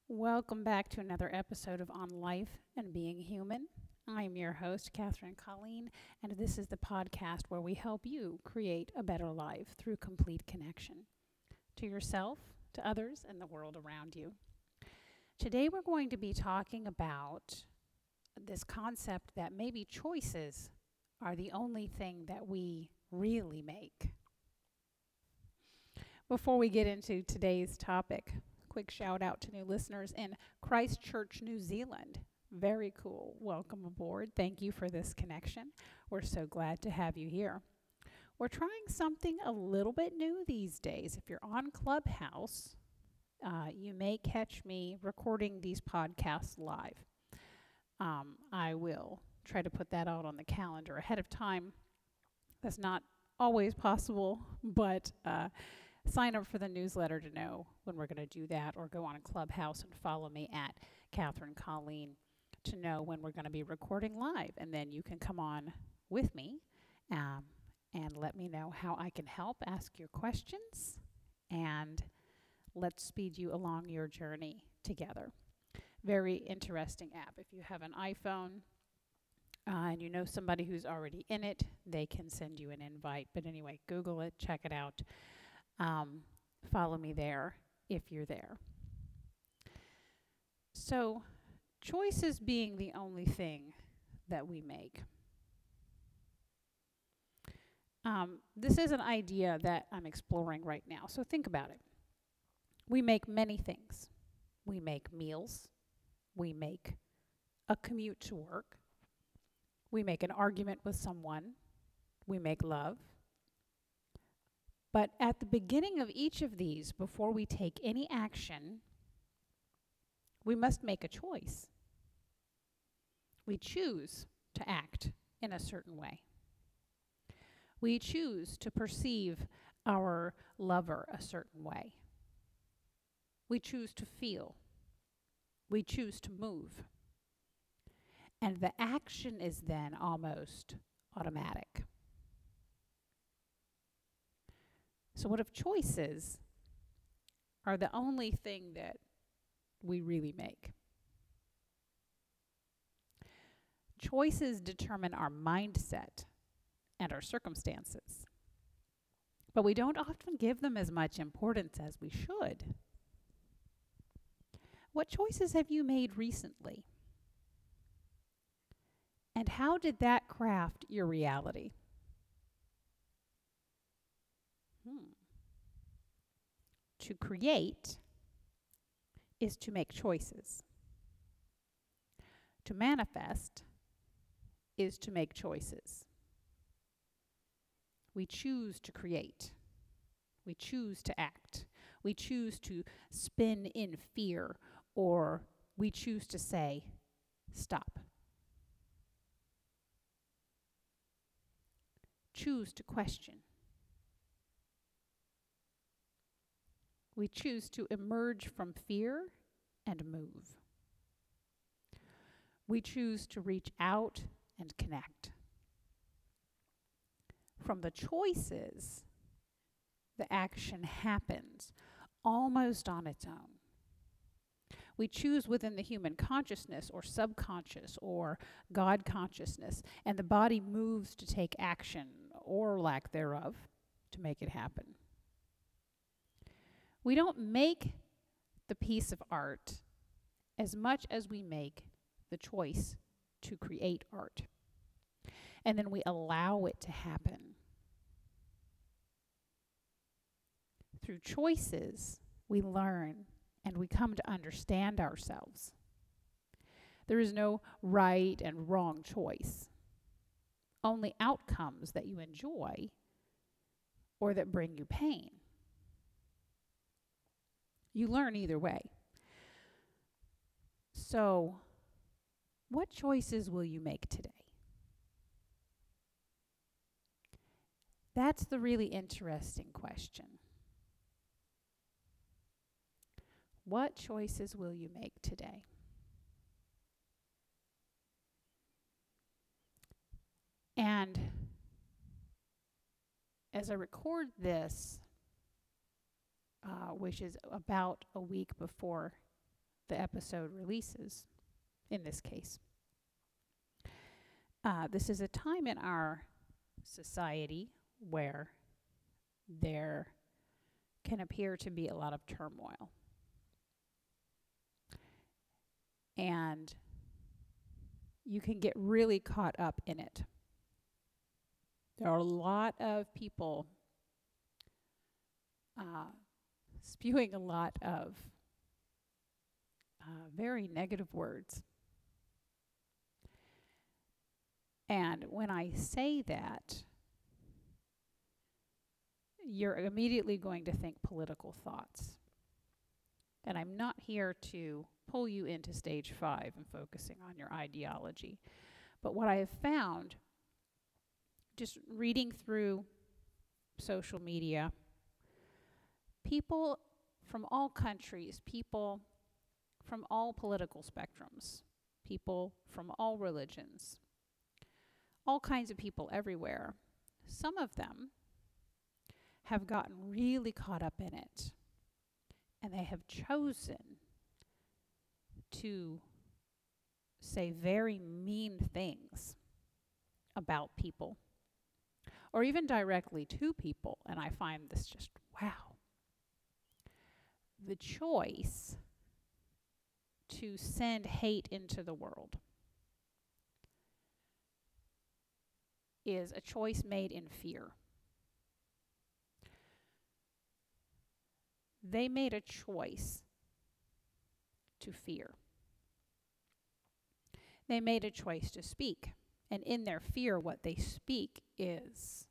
Welcome back to another episode of On Life and Being Human. I'm your host, Catherine Colleen, and this is the podcast where we help you create a better life through complete connection to yourself, to others, and the world around you. Today we're going to be talking about this concept that maybe choices are the only thing that we really make. Before we get into today's topic, quick shout out to new listeners in Christchurch, New Zealand. Very cool. Welcome aboard. Thank you for this connection. We're so glad to have you here. We're trying something a little bit new these days. If you're on Clubhouse, you may catch me recording these podcasts live. I will try to put that out on the calendar ahead of time. That's not always possible, but sign up for the newsletter to know when we're going to do that, or go on a Clubhouse and follow me at Catherine Colleen to know when we're going to be recording live. And then you can come on with me and let me know how I can help, ask your questions, and let's speed you along your journey together. Very interesting app. If you have an iPhone and you know somebody who's already in it, they can send you an invite. But anyway, Google it, check it out. Follow me there if you're there. So, choices being the only thing that we make. This is an idea that I'm exploring right now. So think about it. We make many things. We make meals. We make a commute to work. We make an argument with someone. We make love. But at the beginning of each of these, before we take any action, we must make a choice. We choose to act in a certain way. We choose to perceive our lover a certain way. We choose to feel. We choose to move. And the action is then almost automatic. So what if choices are the only thing that we really make? Choices determine our mindset and our circumstances, but we don't often give them as much importance as we should. What choices have you made recently? And how did that craft your reality? To create is to make choices. To manifest is to make choices. We choose to create. We choose to act. We choose to spin in fear, or we choose to say, stop. Choose to question. We choose to emerge from fear and move. We choose to reach out and connect. From the choices, the action happens almost on its own. We choose within the human consciousness or subconscious or God consciousness, and the body moves to take action or lack thereof to make it happen. We don't make the piece of art as much as we make the choice to create art. And then we allow it to happen. Through choices, we learn and we come to understand ourselves. There is no right and wrong choice. Only outcomes that you enjoy or that bring you pain. You learn either way. So, what choices will you make today? That's the really interesting question. What choices will you make today? And as I record this, which is about a week before the episode releases, in this case. This is a time in our society where there can appear to be a lot of turmoil. And you can get really caught up in it. There are a lot of people spewing a lot of very negative words. And when I say that, you're immediately going to think political thoughts. And I'm not here to pull you into stage 5 and focusing on your ideology. But what I have found, just reading through social media, people from all countries, people from all political spectrums, people from all religions, all kinds of people everywhere, some of them have gotten really caught up in it, and they have chosen to say very mean things about people, or even directly to people, and I find this just, wow. The choice to send hate into the world is a choice made in fear. They made a choice to fear. They made a choice to speak. And in their fear, what they speak is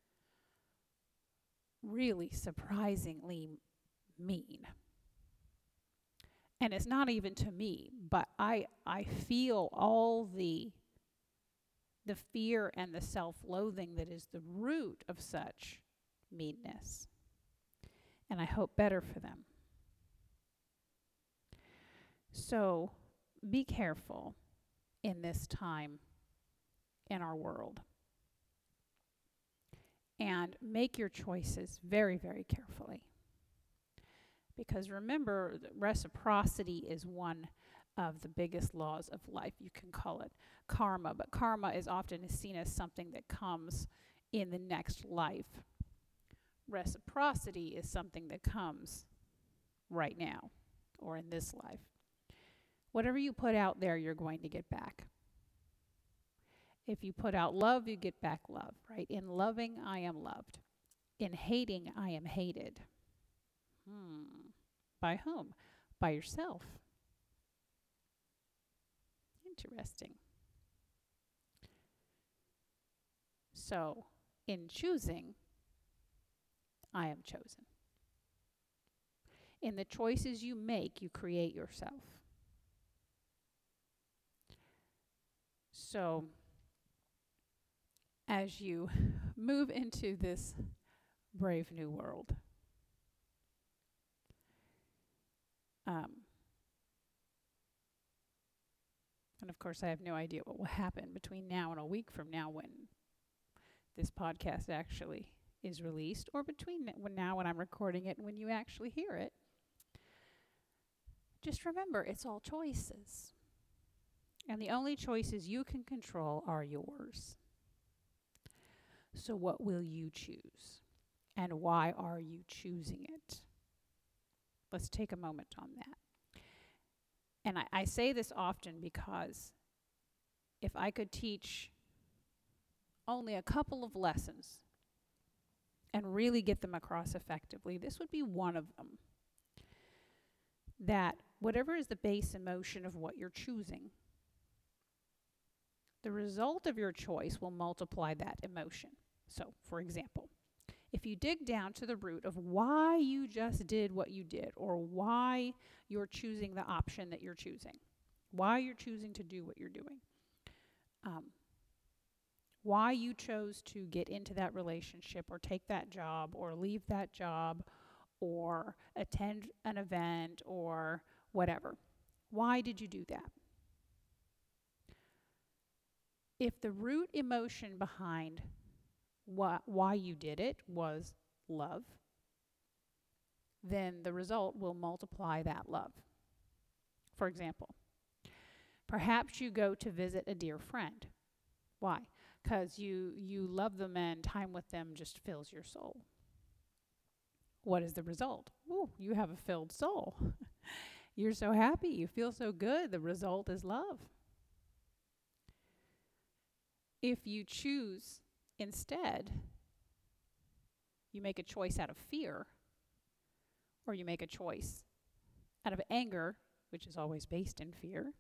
really surprisingly mean. And it's not even to me, but I feel all the fear and the self-loathing that is the root of such meanness. And I hope better for them. So be careful in this time in our world. And make your choices very, very carefully. Because remember, reciprocity is one of the biggest laws of life. You can call it karma, but karma is often seen as something that comes in the next life. Reciprocity is something that comes right now or in this life. Whatever you put out there, you're going to get back. If you put out love, you get back love, right? In loving, I am loved. In hating, I am hated. By whom? By yourself. Interesting. So, in choosing, I am chosen. In the choices you make, you create yourself. So, as you move into this brave new world, and of course I have no idea what will happen between now and a week from now when this podcast actually is released, or between now when I'm recording it and when you actually hear it. Just remember, it's all choices. And the only choices you can control are yours. So what will you choose? And why are you choosing it? Let's take a moment on that. And I say this often because if I could teach only a couple of lessons and really get them across effectively, this would be one of them. That whatever is the base emotion of what you're choosing, the result of your choice will multiply that emotion. So, for example, if you dig down to the root of why you just did what you did, or why you're choosing the option that you're choosing, why you're choosing to do what you're doing, why you chose to get into that relationship or take that job or leave that job or attend an event or whatever. Why did you do that? If the root emotion behind why you did it was love, then the result will multiply that love. For example, perhaps you go to visit a dear friend. Why? Because you love them and time with them just fills your soul. What is the result? Ooh, you have a filled soul. You're so happy. You feel so good. The result is love. If you choose instead, you make a choice out of fear, or you make a choice out of anger, which is always based in fear,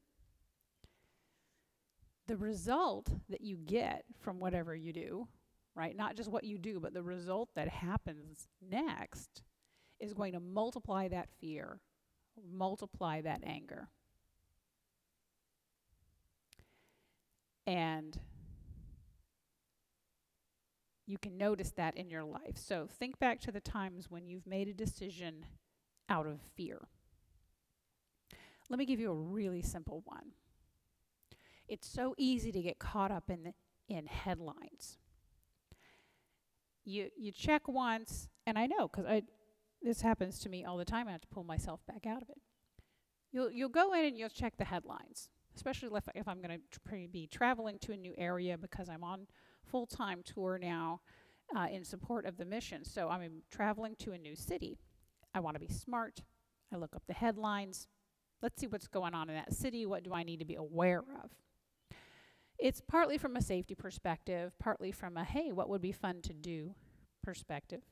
the result that you get from whatever you do, right, not just what you do, but the result that happens next is going to multiply that fear, multiply that anger. And you can notice that in your life. So think back to the times when you've made a decision out of fear. Let me give you a really simple one. It's so easy to get caught up in headlines. You check once, and I know because this happens to me all the time. I have to pull myself back out of it. You'll go in and you'll check the headlines, especially if I'm going to be traveling to a new area because I'm on full-time tour now in support of the mission. So I'm traveling to a new city. I want to be smart. I look up the headlines. Let's see what's going on in that city. What do I need to be aware of? It's partly from a safety perspective, partly from a, hey, what would be fun to do perspective.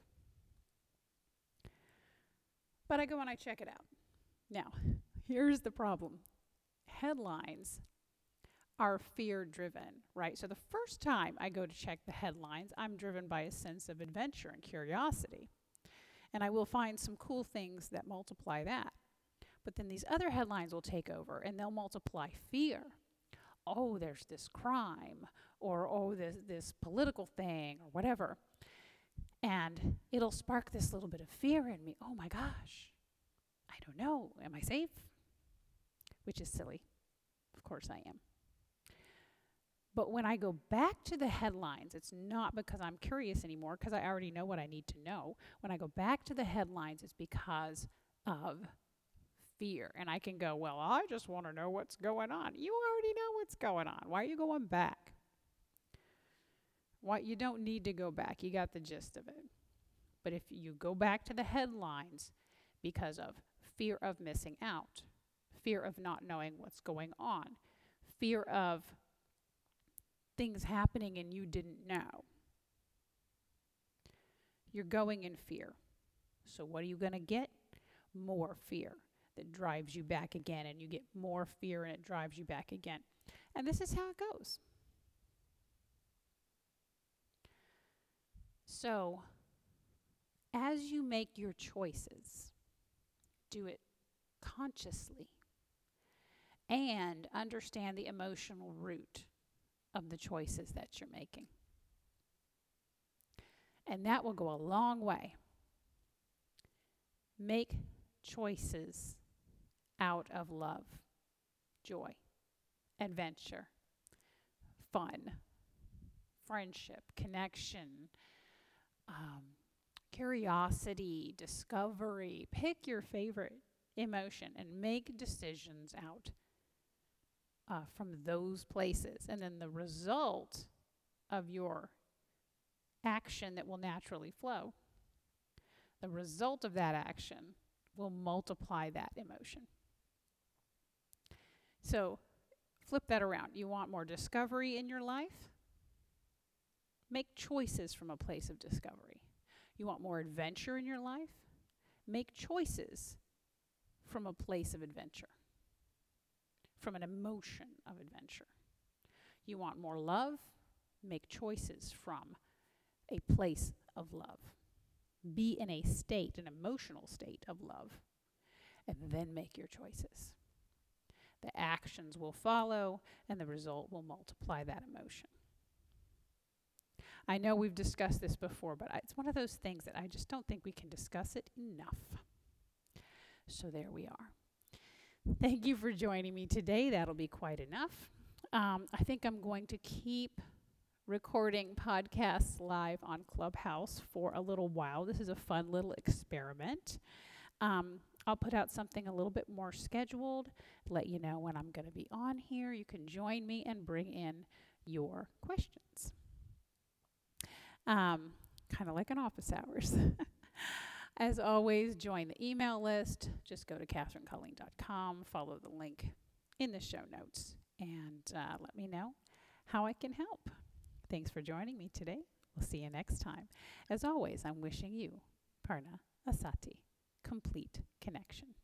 But I go and I check it out. Now, here's the problem. Headlines are fear-driven, right? So the first time I go to check the headlines, I'm driven by a sense of adventure and curiosity. And I will find some cool things that multiply that. But then these other headlines will take over, and they'll multiply fear. Oh, there's this crime, or oh, this political thing, or whatever. And it'll spark this little bit of fear in me. Oh my gosh, I don't know. Am I safe? Which is silly. Of course I am. But when I go back to the headlines, it's not because I'm curious anymore, because I already know what I need to know. When I go back to the headlines, it's because of fear. And I can go, well, I just want to know what's going on. You already know what's going on. Why are you going back? Why? You don't need to go back. You got the gist of it. But if you go back to the headlines because of fear of missing out, fear of not knowing what's going on, fear of things happening and you didn't know, you're going in fear. So what are you going to get? More fear that drives you back again, and you get more fear and it drives you back again. And this is how it goes. So, as you make your choices, do it consciously and understand the emotional root of the choices that you're making. And that will go a long way. Make choices out of love, joy, adventure, fun, friendship, connection, curiosity, discovery. Pick your favorite emotion and make decisions out from those places. And then the result of your action that will naturally flow, the result of that action will multiply that emotion. So flip that around. You want more discovery in your life? Make choices from a place of discovery. You want more adventure in your life? Make choices from a place of adventure, from an emotion of adventure. You want more love? Make choices from a place of love. Be in a state, an emotional state of love, and then make your choices. The actions will follow, and the result will multiply that emotion. I know we've discussed this before, but it's one of those things that I just don't think we can discuss it enough. So there we are. Thank you for joining me today. That'll be quite enough. I think I'm going to keep recording podcasts live on Clubhouse for a little while. This is a fun little experiment. I'll put out something a little bit more scheduled, let you know when I'm going to be on here. You can join me and bring in your questions. Kind of like an office hours. As always, join the email list. Just go to katherineculling.com, follow the link in the show notes, and let me know how I can help. Thanks for joining me today. We'll see you next time. As always, I'm wishing you Parna Asati, complete connection.